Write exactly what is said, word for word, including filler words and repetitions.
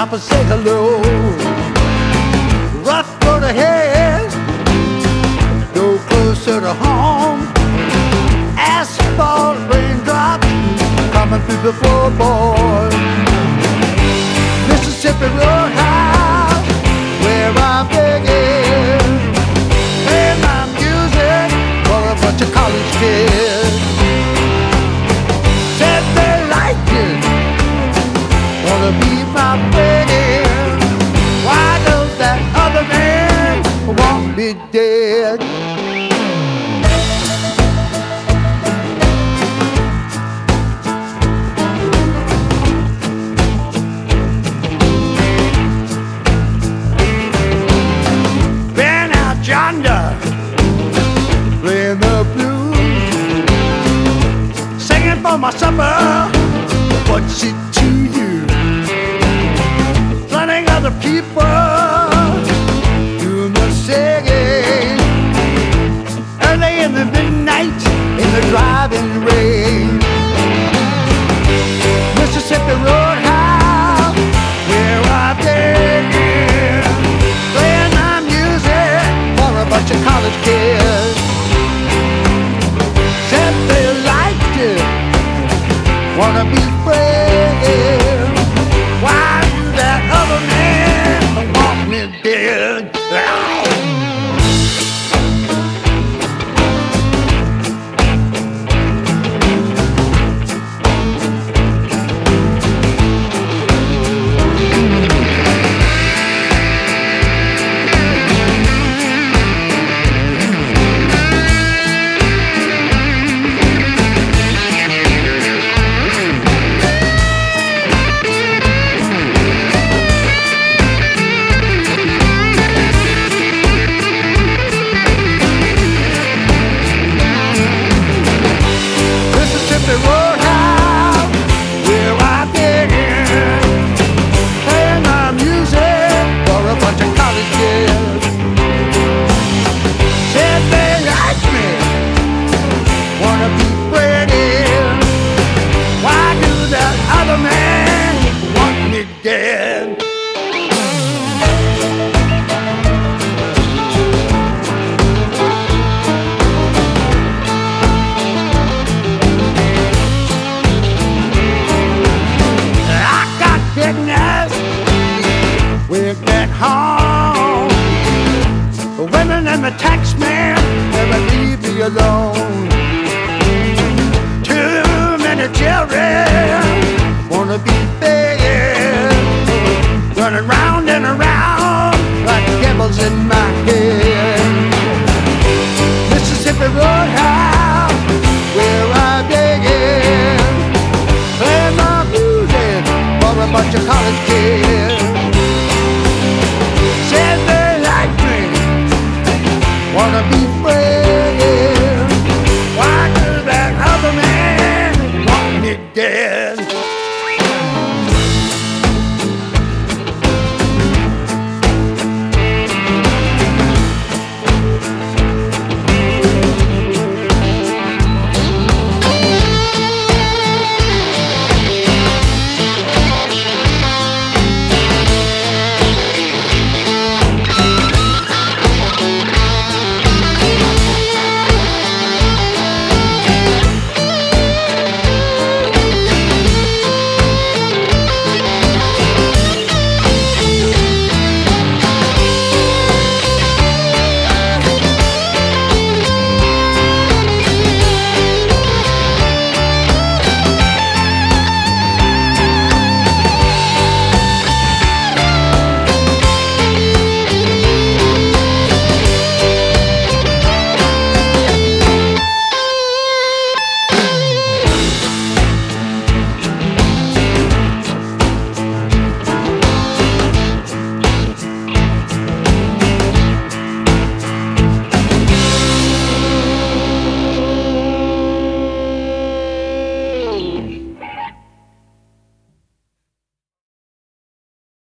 stop and say hello. Rough road ahead, go closer to home. Asphalt raindrops coming through the floorboard. Mississippi Roadhouse, where I'm begging. Play my music for a bunch of college kids. Said they liked it, wanna be my friend. Why does that other man want me dead? Yonder, playing the blues, singing for my supper. What's it to you? Plenty other people doing the singing, early in the midnight in the driving rain. Mississippi Roadhouse, where I'm taking, playing my music for a bunch of college kids. Said they liked it, wanna be